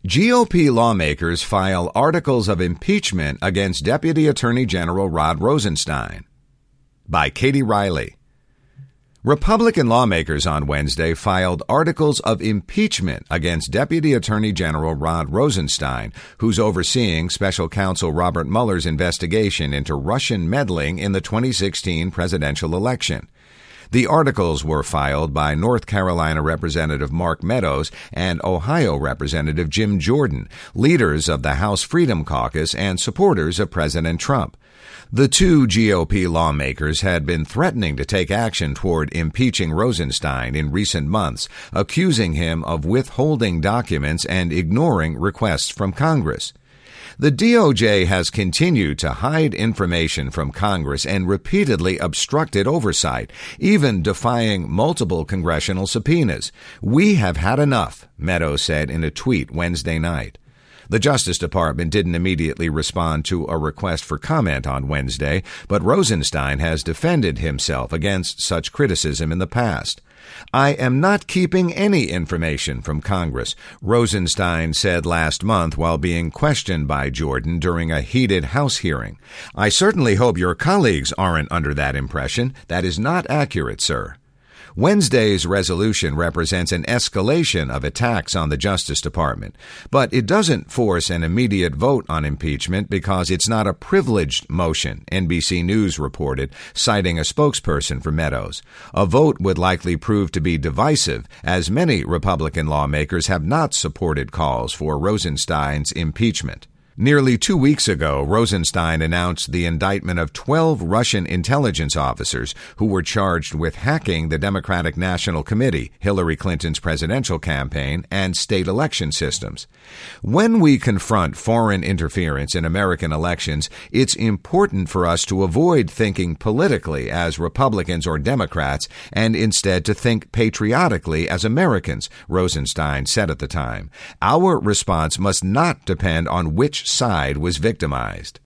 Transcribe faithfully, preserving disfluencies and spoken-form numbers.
G O P lawmakers file articles of impeachment against Deputy Attorney General Rod Rosenstein. By Katie Riley. Republican lawmakers on Wednesday filed articles of impeachment against Deputy Attorney General Rod Rosenstein, who's overseeing Special Counsel Robert Mueller's investigation into Russian meddling in the twenty sixteen presidential election. The articles were filed by North Carolina Representative Mark Meadows and Ohio Representative Jim Jordan, leaders of the House Freedom Caucus and supporters of President Trump. The two G O P lawmakers had been threatening to take action toward impeaching Rosenstein in recent months, accusing him of withholding documents and ignoring requests from Congress. The D O J has continued to hide information from Congress and repeatedly obstructed oversight, even defying multiple congressional subpoenas. "We have had enough," Meadows said in a tweet Wednesday night. The Justice Department didn't immediately respond to a request for comment on Wednesday, but Rosenstein has defended himself against such criticism in the past. "I am not keeping any information from Congress," Rosenstein said last month while being questioned by Jordan during a heated House hearing. "I certainly hope your colleagues aren't under that impression. That is not accurate, sir." Wednesday's resolution represents an escalation of attacks on the Justice Department, but it doesn't force an immediate vote on impeachment because it's not a privileged motion, N B C News reported, citing a spokesperson for Meadows. A vote would likely prove to be divisive, as many Republican lawmakers have not supported calls for Rosenstein's impeachment. Nearly two weeks ago, Rosenstein announced the indictment of twelve Russian intelligence officers who were charged with hacking the Democratic National Committee, Hillary Clinton's presidential campaign, and state election systems. When we confront foreign interference in American elections, it's important for us to avoid thinking politically as Republicans or Democrats and instead to think patriotically as Americans, Rosenstein said at the time. Our response must not depend on which side was victimized.